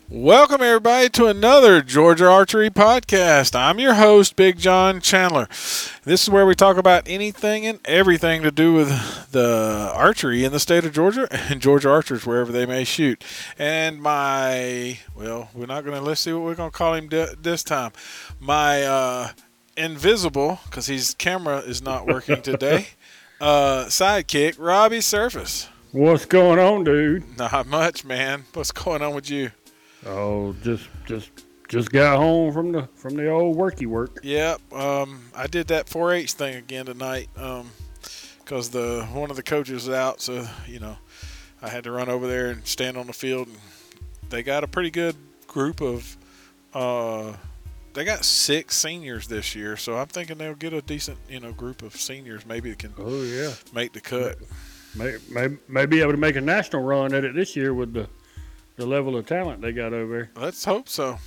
Welcome, everybody, to another Georgia Archery podcast. I'm your host, Big John Chandler. This is where we talk about anything and everything to do with the archery in the state of Georgia and Georgia archers, wherever they may shoot. And we're not going to, let's see what we're going to call him this time. My invisible, because his camera is not working today, sidekick, Robbie Surface. What's going on, dude? Not much, man. What's going on with you? Oh, just got home from the old worky work. Yep. I did that 4-H thing again tonight because one of the coaches was out, so I had to run over there and stand on the field. And they got a pretty good group of. They got 6 seniors this year, so I'm thinking they'll get a decent group of seniors maybe that can. Oh yeah, make the cut. May be able to make a national run at it this year with the level of talent they got over there. Let's hope so.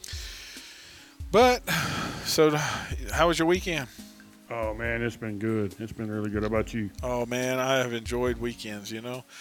But, so how was your weekend? Oh, man, it's been good. It's been really good. How about you? Oh, man, I have enjoyed weekends,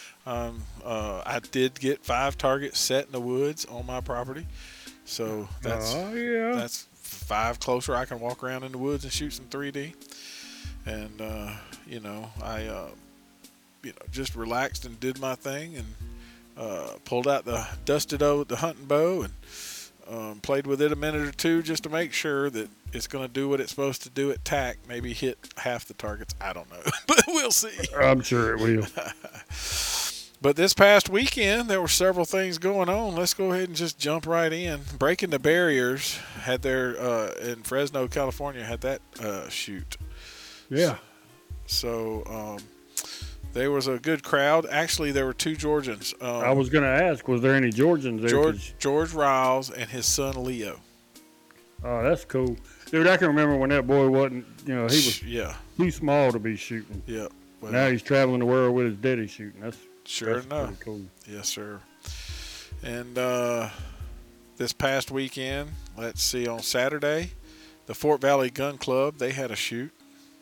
I did get 5 targets set in the woods on my property. So that's 5 closer. I can walk around in the woods and shoot some 3D. And, I just relaxed and did my thing and pulled out the hunting bow and played with it a minute or two just to make sure that it's going to do what it's supposed to do at TAC. Maybe hit half the targets. I don't know, but we'll see. I'm sure it will. But this past weekend, there were several things going on. Let's go ahead and just jump right in. Breaking the Barriers had their in Fresno, California, had that shoot. Yeah. So there was a good crowd. Actually, there were 2 Georgians. I was going to ask, was there any Georgians there? George Riles and his son Leo. Oh, that's cool. Dude, I can remember when that boy wasn't, he was too small to be shooting. Yeah. Well, now he's traveling the world with his daddy shooting. That's enough. pretty cool. Yes, sir. And this past weekend, let's see, on Saturday, the Fort Valley Gun Club, they had a shoot.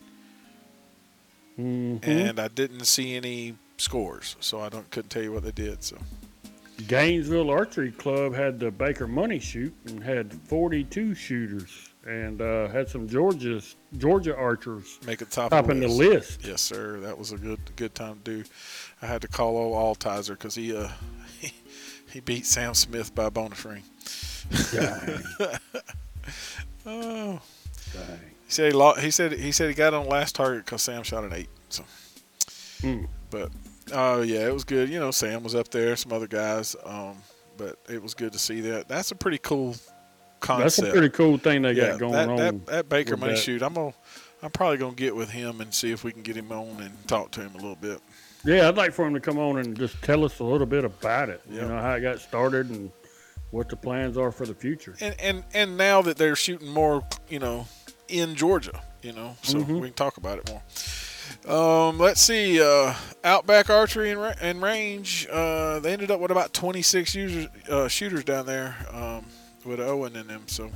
Mm-hmm. And I didn't see any scores, so I couldn't tell you what they did. So Gainesville Archery Club had the Baker Money shoot and had 42 shooters and had some Georgia archers make it top in the list. Yes, sir. That was a good time to do. I had to call old Altizer because he beat Sam Smith by a bonus ring. Oh. Dang. He said he got on last target because Sam shot an 8. So, but it was good. Sam was up there, some other guys. But it was good to see that. That's a pretty cool concept. That's a pretty cool thing they got going on. That Baker Money shoot. I'm probably gonna get with him and see if we can get him on and talk to him a little bit. Yeah, I'd like for him to come on and just tell us a little bit about it. Yep. How it got started and what the plans are for the future. And now that they're shooting more, in Georgia, so we can talk about it more. Let's see, Outback Archery and Range, they ended up with about 26 shooters down there with Owen and them. So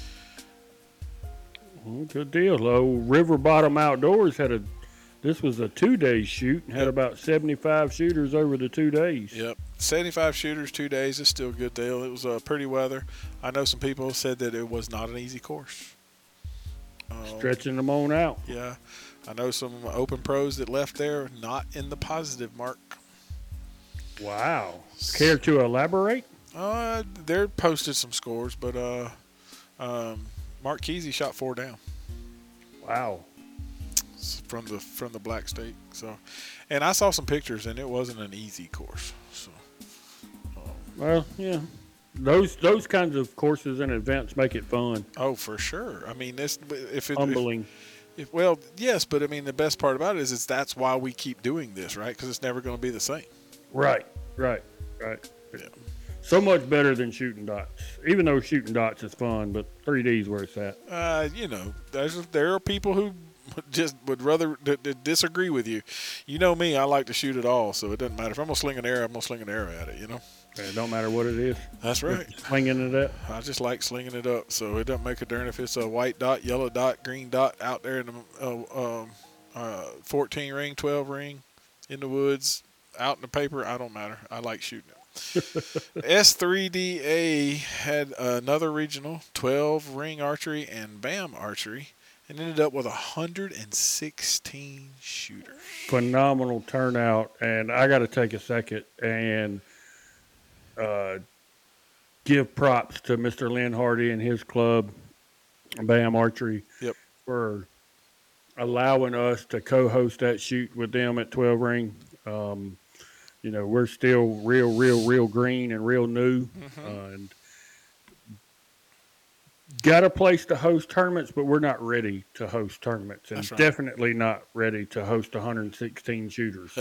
good deal. River Bottom Outdoors this was a 2-day shoot and had about 75 shooters over the 2 days. Yep. 75 shooters, 2 days is still a good deal. It was pretty weather. I know some people said that it was not an easy course. Stretching them on out. Yeah. I know some open pros that left there not in the positive mark. Wow. Care to elaborate? They posted some scores, but Mark Kesey shot 4 down. Wow. From the Black State. So, and I saw some pictures, and it wasn't an easy course. So, well, yeah. Those kinds of courses and events make it fun. Oh, for sure. I mean, humbling. Well, yes, but I mean, the best part about it is that's why we keep doing this, right? Because it's never going to be the same. Right. Yeah. So much better than shooting dots. Even though shooting dots is fun, but 3D is where it's at. There are people who just would rather disagree with you. You know me, I like to shoot it all, so it doesn't matter. If I'm going to sling an arrow, I'm going to sling an arrow at it, It don't matter what it is. That's right. Slinging it up. I just like slinging it up, so it doesn't make a darn if it's a white dot, yellow dot, green dot out there in the 14 ring, 12 ring, in the woods, out in the paper. I don't matter. I like shooting it. S3DA had another regional, 12 ring archery and BAM archery, and ended up with 116 shooters. Phenomenal turnout, and I got to take a second and give props to Mr. Lynn Hardy and his club, BAM Archery, Yep. for allowing us to co-host that shoot with them at 12 ring. We're still real green and real new, and got a place to host tournaments, but we're not ready to host tournaments, and definitely not ready to host 116 shooters.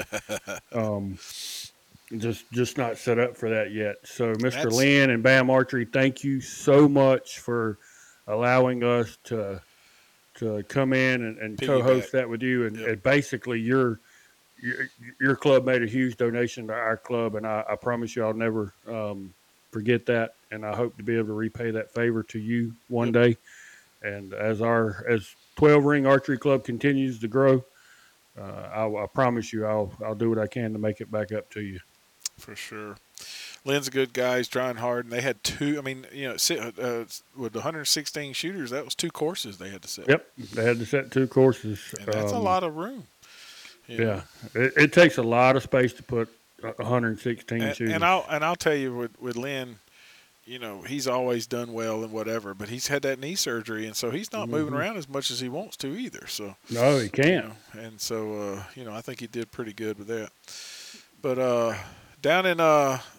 Just not set up for that yet. So, Mr. Lynn and BAM Archery, thank you so much for allowing us to come in and co-host that with you, and basically your club made a huge donation to our club, and I promise you I'll never forget that, and I hope to be able to repay that favor to you one day. And as 12 Ring Archery Club continues to grow, I promise you I'll do what I can to make it back up to you. For sure. Lynn's a good guy. He's trying hard, and they had two. I mean, with 116 shooters, that was 2 courses they had to set. Yep, they had to set 2 courses. And that's a lot of room. Yeah, it takes a lot of space to put 116 shooters. And I'll tell you with Lynn, he's always done well and whatever, but he's had that knee surgery, and so he's not moving around as much as he wants to either. So no, he can't. And so I think he did pretty good with that. But down in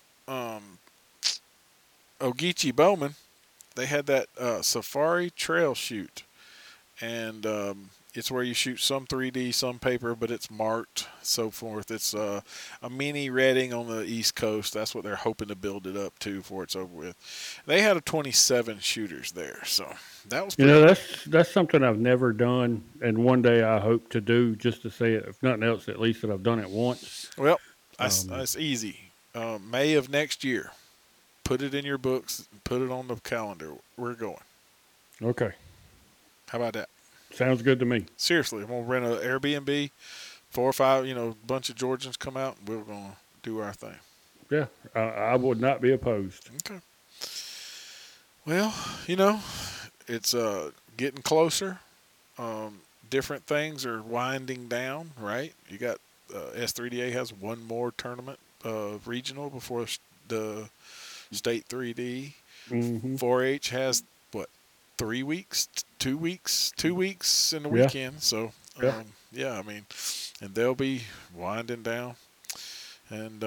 Ogeechee Bowman, they had that Safari Trail shoot, and it's where you shoot some 3D, some paper, but it's marked, so forth. It's a mini Reading on the East Coast. That's what they're hoping to build it up to before it's over with. They had 27 shooters there, so that was pretty that's something I've never done, and one day I hope to do, just to say it, if nothing else, at least that I've done it once. Well, that's easy. May of next year. Put it in your books. Put it on the calendar. We're going. Okay. How about that? Sounds good to me. Seriously, I'm going to rent an Airbnb, 4 or 5, a bunch of Georgians come out, and we're going to do our thing. Yeah, I would not be opposed. Okay. Well, it's getting closer. Different things are winding down, right? You got S3DA has one more tournament regional before the state 3D. 4-H has 3 weeks, 2 weeks, 2 weeks in the weekend. So, I mean, and they'll be winding down. And,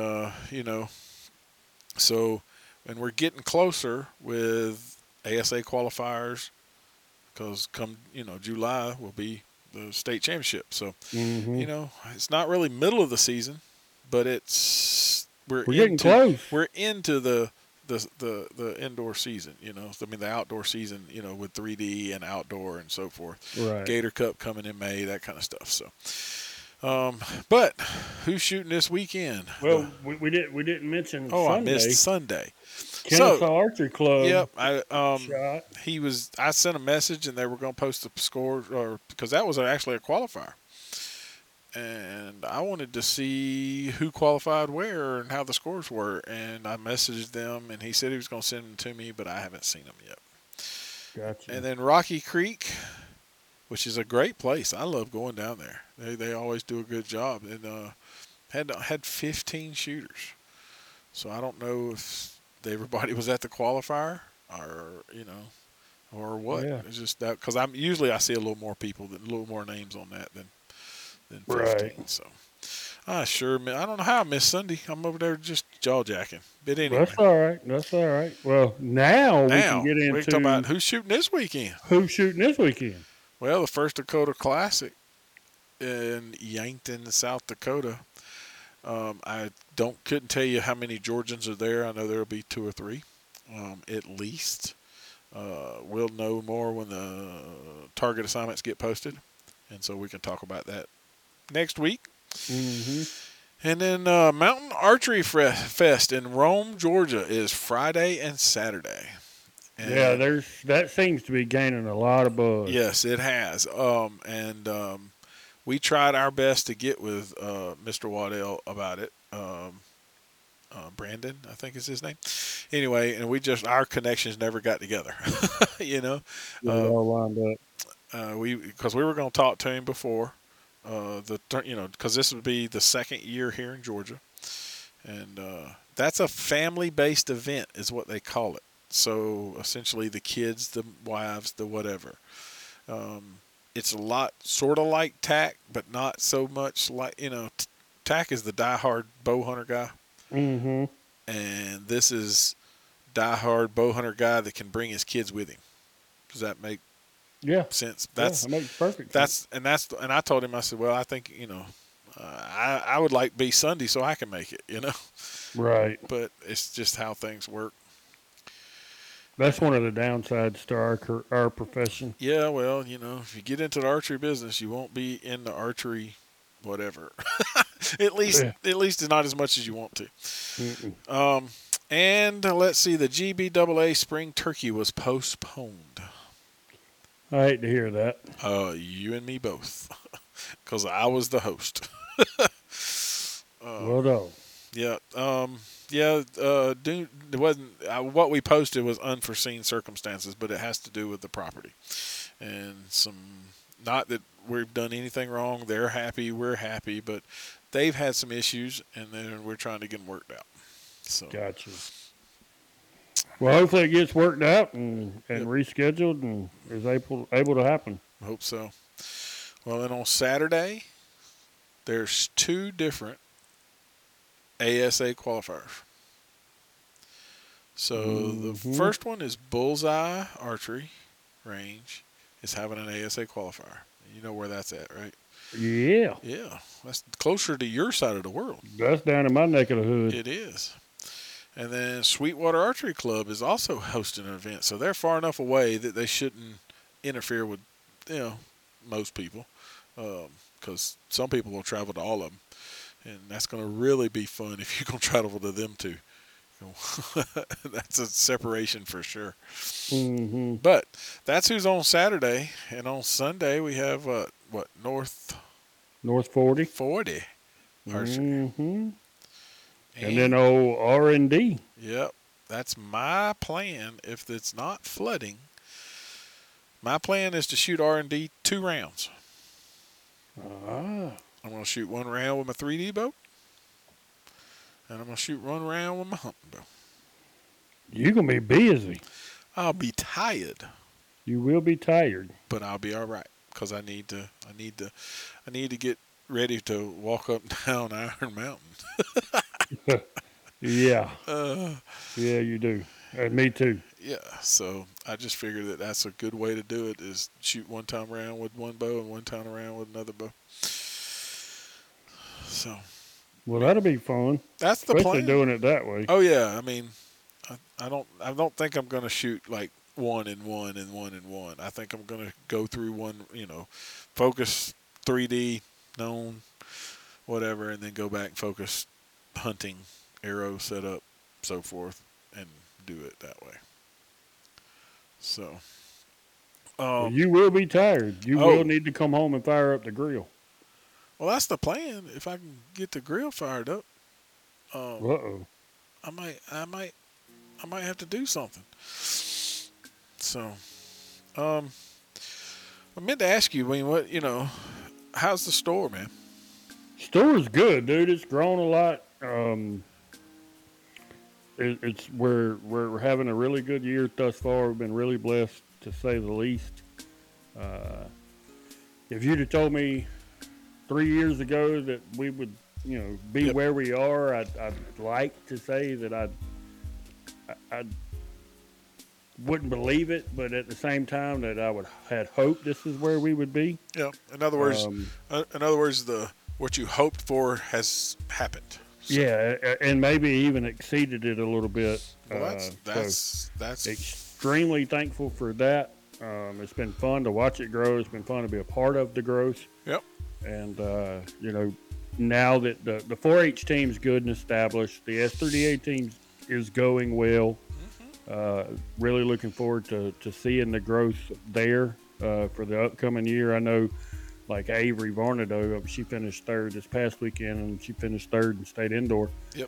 so, and we're getting closer with ASA qualifiers because come, July will be the state championship. So, it's not really middle of the season, but we're getting close. We're into the indoor season, the outdoor season, with 3D and outdoor and so forth. Right. Gator Cup coming in May, that kind of stuff. So, but who's shooting this weekend? Well, we didn't mention. Oh, Sunday. I missed Sunday. Kennesaw Archery Club. Yep. Shot. I sent a message and they were going to post the score, because that was actually a qualifier. And I wanted to see who qualified where and how the scores were. And I messaged them, and he said he was going to send them to me, but I haven't seen them yet. Gotcha. And then Rocky Creek, which is a great place. I love going down there. They always do a good job. And had 15 shooters. So I don't know if everybody was at the qualifier or what. Yeah. It's just that because I see a little more people, a little more names on that than 15. Right. So, I don't know how I missed Sunday. I'm over there just jaw jacking. But anyway. That's all right. Well, now we can get into. We can talk about who's shooting this weekend. Well, the First Dakota Classic in Yankton, South Dakota. I couldn't tell you how many Georgians are there. I know there'll be 2 or 3, at least. We'll know more when the target assignments get posted, and so we can talk about that next week. And then Mountain Archery Fest in Rome, Georgia is Friday and Saturday. And that seems to be gaining a lot of buzz. Yes, it has. We tried our best to get with Mr. Waddell about it. Brandon, I think is his name. Anyway, and our connections never got together. You know, they all lined up. Because we were going to talk to him before because this would be the second year here in Georgia, and that's a family-based event, is what they call it. So essentially, the kids, the wives, the whatever. It's a lot sort of like TAC, but not so much like TAC is the diehard bow hunter guy. Mm-hmm. And this is diehard bow hunter guy that can bring his kids with him. Does that make sense? That makes perfect sense. And I told him, I said, well, I think I would like be Sunday so I can make it, Right. But it's just how things work. That's one of the downsides to our profession. Yeah, well, if you get into the archery business, you won't be in the archery whatever. At least not as much as you want to. Mm-mm. And let's see, the GBAA Spring Turkey was postponed. I hate to hear that. You and me both, because I was the host. Well done. Yeah. It wasn't what we posted was unforeseen circumstances, but it has to do with the property and not that we've done anything wrong. They're happy, we're happy, but they've had some issues, and then we're trying to get them worked out. So. Gotcha. Well, hopefully it gets worked out and rescheduled and is able to happen. I hope so. Well, then on Saturday, there's 2 different ASA qualifiers. So the first one is Bullseye Archery Range is having an ASA qualifier. You know where that's at, right? Yeah. Yeah. That's closer to your side of the world. That's down in my neck of the hood. It is. And then Sweetwater Archery Club is also hosting an event. So they're far enough away that they shouldn't interfere with, most people. Because some people will travel to all of them. And that's going to really be fun if you can travel to them too. That's a separation for sure. Mm-hmm. But that's who's on Saturday. And on Sunday, we have, North 40. 40 Archery. Mm-hmm. And then R&D. Yep. That's my plan. If it's not flooding, my plan is to shoot R&D 2 rounds. Ah. I'm going to shoot 1 round with my 3D bow. And I'm going to shoot 1 round with my hunting bow. You're going to be busy. I'll be tired. You will be tired. But I'll be all right. Because I need to get ready to walk up and down Iron Mountain. Yeah. Yeah, you do. And me too. Yeah. So I just figured that that's a good way to do it, is shoot 1 time around with 1 bow and 1 time around with another bow. So. Well, that'll be fun. That's the Especially plan. Doing it that way. Oh yeah. I mean, I don't think I'm going to shoot like 1 and 1 and 1 and 1. I think I'm going to go through one, focus 3D, known, whatever, and then go back and focus hunting, arrow setup, so forth, and do it that way. So. Well, you will be tired. You will need to come home and fire up the grill. Well, that's the plan. If I can get the grill fired up, I might have to do something. So, I meant to ask you, what how's the store, man? Store's good, dude. It's grown a lot. We're having a really good year thus far. We've been really blessed, to say the least. If you'd have told me 3 years ago that we would, be where we are, I'd like to say that I wouldn't believe it, but at the same time that I had hoped this is where we would be. Yeah. In other words, what you hoped for has happened. So. Yeah, and maybe even exceeded it a little bit. Well, that's extremely thankful for that. It's been fun to watch it grow. It's been fun to be a part of the growth. Yep. And now that the 4-H team's good and established, the S3DA team is going well. Mm-hmm. Really looking forward to seeing the growth there for the upcoming year. I know, like Avery Varnado, she finished 3rd this past weekend, and she finished 3rd and stayed indoor. Yep.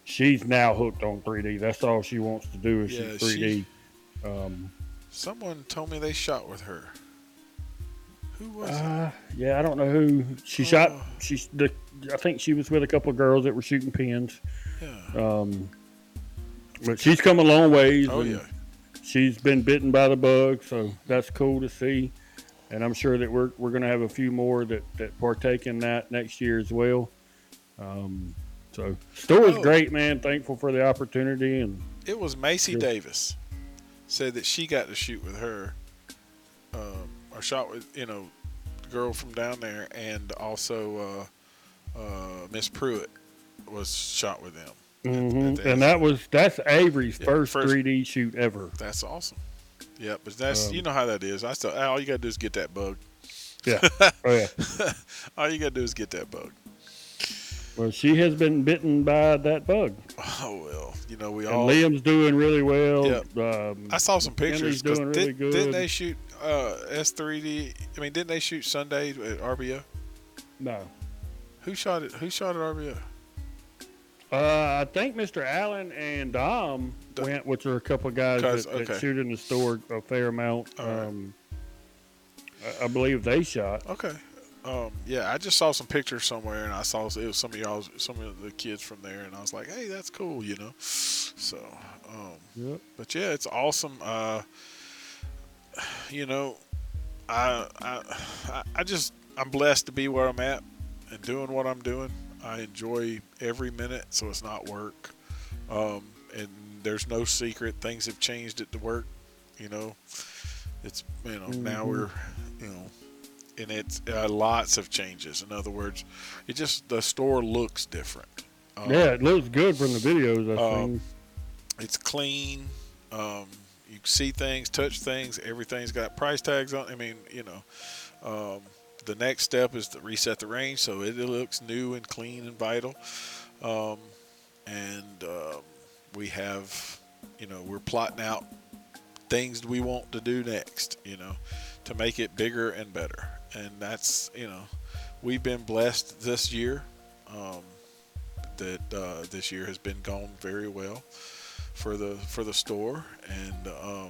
she's now hooked on 3D. That's all she wants to do is shoot 3D. Someone told me they shot with her. Who was it? Yeah, I don't know who she shot. I think she was with a couple of girls that were shooting pins. Yeah. But she's come a long ways. Oh yeah. She's been bitten by the bug, so that's cool to see. And I'm sure that we're going to have a few more that partake in that next year as well. So store's great, man. Thankful for the opportunity. And it was Macy Davis said that she got to shoot with her, or shot with the girl from down there, and also Miss Pruitt was shot with them. Mm-hmm. And that's Avery's first 3D shoot ever. That's awesome. Yeah, but that's you know how that is. All you gotta do is get that bug. Yeah. Oh yeah. All you gotta do is get that bug. Well, she has been bitten by that bug. Oh well, Liam's doing really well. Yeah. I saw some pictures. Doing really good. Didn't they shoot S3D? I mean, didn't they shoot Sunday at RBO? No. Who shot it? Who shot at RBO? I think Mr. Allen and Dom went, which are a couple of guys that shoot in the store a fair amount. I believe they shot. Okay. Yeah, I just saw some pictures somewhere, and I saw it was some of the kids from there, and I was like, hey, that's cool, So, yep. But yeah, it's awesome. I'm blessed to be where I'm at and doing what I'm doing. I enjoy every minute, so it's not work. And there's no secret. Things have changed at the work. It's now we're and it's lots of changes. In other words, the store looks different. Yeah, it looks good from the videos I've seen. It's clean. You see things, touch things. Everything's got price tags on. I mean, the next step is to reset the range so it looks new and clean and vital. We have, we're plotting out things we want to do next, to make it bigger and better. And that's, we've been blessed this year, that this year has been going very well for the store. And,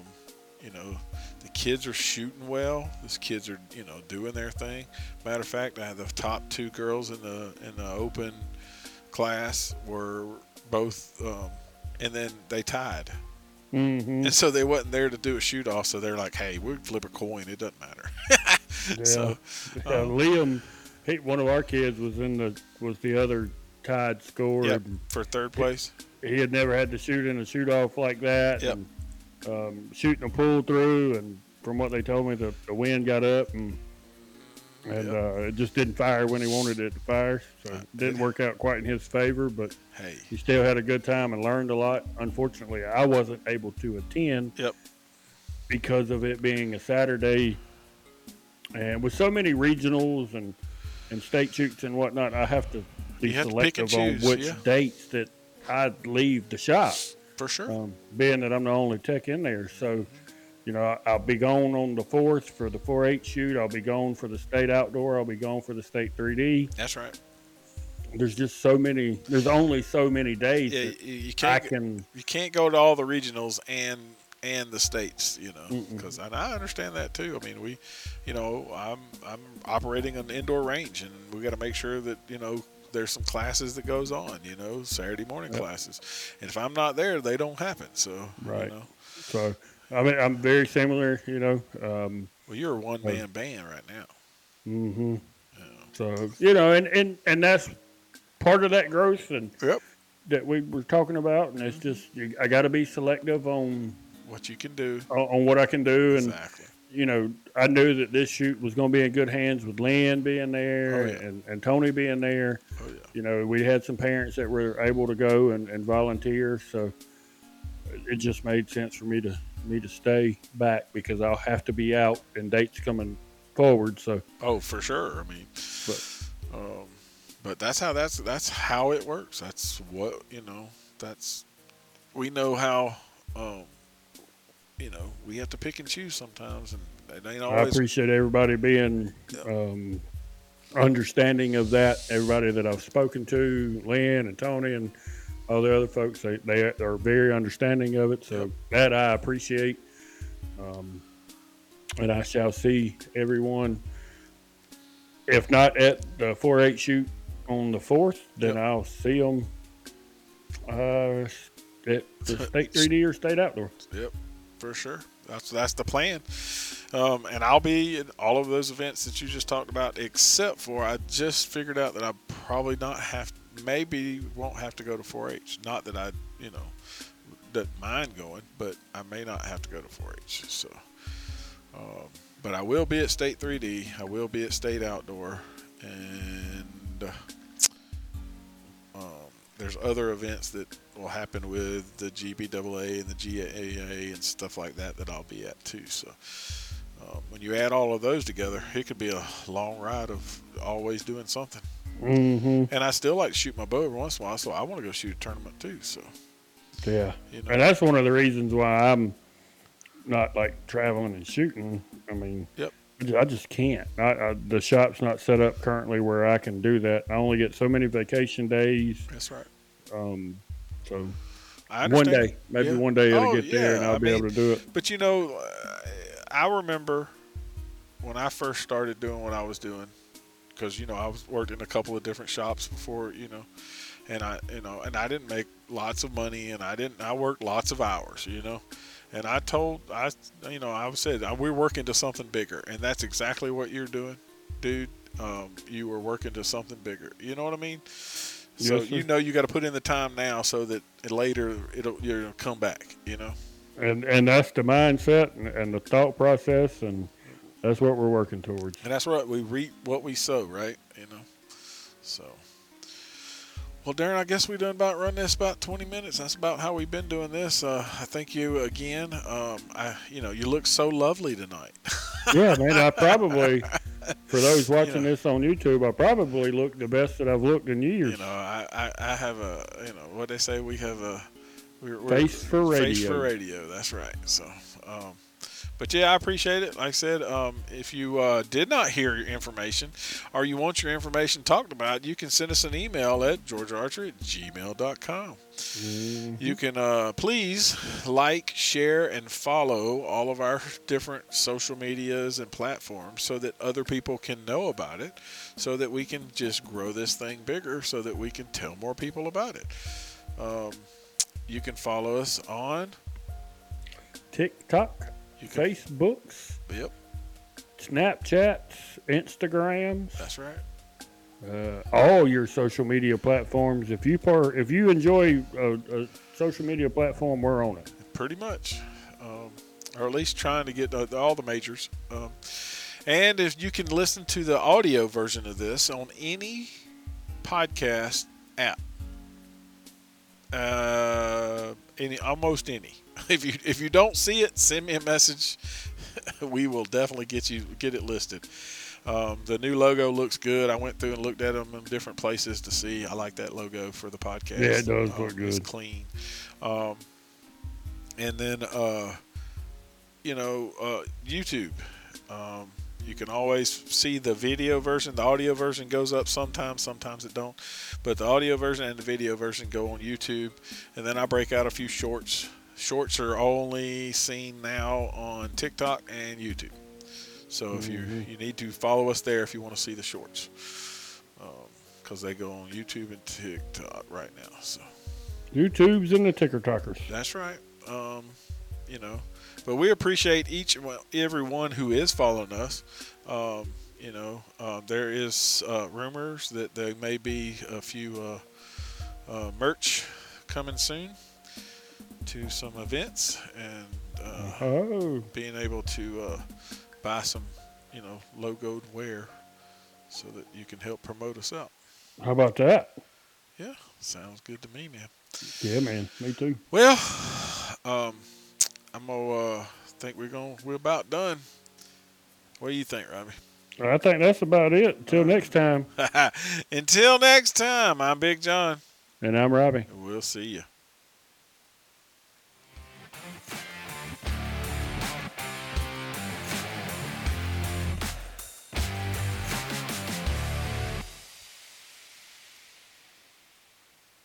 the kids are shooting well. These kids are, doing their thing. Matter of fact, I had the top two girls in the open class were both, and then they tied. Mm-hmm. And so they wasn't there to do a shoot off. So they're like, "Hey, we'll flip a coin. It doesn't matter." Yeah. So Liam, one of our kids was the other tied score. Yep, for third place. He had never had to shoot in a shoot off like that. Yep. And, shooting a pull through, and from what they told me, the wind got up and it just didn't fire when he wanted it to fire. So it didn't work out quite in his favor, but he still had a good time and learned a lot. Unfortunately, I wasn't able to attend because of it being a Saturday. And with so many regionals and state shoots and whatnot, I have to be selective on which dates that I'd leave the shop. For sure. Being that I'm the only tech in there. So, I'll be gone on the 4th for the 4-H shoot. I'll be gone for the state outdoor. I'll be gone for the state 3D. That's right. There's only so many days you can't go to all the regionals and the states, because I understand that too. I mean, I'm operating an indoor range, and we got to make sure that, there's some classes that goes on, Saturday morning classes. And if I'm not there, they don't happen. So, right. So, I mean, I'm very similar, well, you're a one-man band right now. Mm-hmm. Yeah. So, and that's part of that growth and that we were talking about. And it's just, I got to be selective on what you can do, on what I can do. Exactly. And, I knew that this shoot was going to be in good hands with Lynn being there and Tony being there. Oh, yeah. We had some parents that were able to go and volunteer. So it just made sense for me to stay back because I'll have to be out and dates coming forward. So. Oh, for sure. I mean, but that's how it works. That's what, we know how, we have to pick and choose sometimes, and it ain't always. I appreciate everybody being understanding of that. Everybody that I've spoken to, Lynn and Tony and all the other folks, they are very understanding of it. So that I appreciate. And I shall see everyone, if not at the 4-H shoot on the 4th, then I'll see them at the State 3D or State Outdoor. Yep, for sure. That's the plan. And I'll be at all of those events that you just talked about, except for I just figured out that I probably maybe won't have to go to 4-H. Not that I, doesn't mind going, but I may not have to go to 4-H. So, but I will be at State 3D. I will be at State Outdoor, and there's other events that will happen with the GBAA and the GAA and stuff like that I'll be at too. So when you add all of those together, it could be a long ride of always doing something. Mm-hmm. And I still like to shoot my bow every once in a while, so I want to go shoot a tournament too. So yeah, and that's one of the reasons why I'm not like traveling and shooting. I mean, I just can't. The shop's not set up currently where I can do that. I only get so many vacation days. That's right. So one day, maybe one day it'll get there and I'll be able to do it. But I remember when I first started doing what I was doing, because I was worked in a couple of different shops before, and I didn't make lots of money, and I worked lots of hours, and I said we're working to something bigger, and that's exactly what you're doing, dude. You were working to something bigger. You know what I mean? So you got to put in the time now so that later you'll come back. And that's the mindset and the thought process, and that's what we're working towards. And that's right. We reap what we sow, right? So. Well, Darren, I guess we done about run this about 20 minutes. That's about how we've been doing this. I thank you again. You look so lovely tonight. Yeah, man. I probably, for those watching this on YouTube, I probably look the best that I've looked in years. I have what they say, we have we're face for radio. Face for radio. That's right. So, but yeah, I appreciate it. Like I said, if you did not hear your information or you want your information talked about, you can send us an email at georgearchery@gmail.com. Mm-hmm. You can please like, share, and follow all of our different social medias and platforms so that other people can know about it, so that we can just grow this thing bigger, so that we can tell more people about it. You can follow us on TikTok, Facebooks, Snapchats, Instagrams. That's right. All your social media platforms. If you enjoy a social media platform, we're on it. Pretty much, or at least trying to get all the majors. And if you can listen to the audio version of this on any podcast app, almost any. If you don't see it, send me a message. We will definitely get it listed. The new logo looks good. I went through and looked at them in different places to see. I like that logo for the podcast. Yeah, it does look good. It's clean. And then YouTube. You can always see the video version. The audio version goes up sometimes it don't. But the audio version and the video version go on YouTube. And then I break out a few shorts. Shorts are only seen now on TikTok and YouTube. So if you need to follow us there if you want to see the shorts. Because they go on YouTube and TikTok right now. So YouTube's in the ticker talkers. That's right. But we appreciate everyone who is following us. There is rumors that there may be a few merch coming soon to some events, and being able to buy some, logoed wear so that you can help promote us out. How about that? Yeah, sounds good to me, man. Yeah, man, me too. Well, I'm gonna think we're about done. What do you think, Robbie? I think that's about it. Until next time. Until next time, I'm Big John. And I'm Robbie. We'll see you.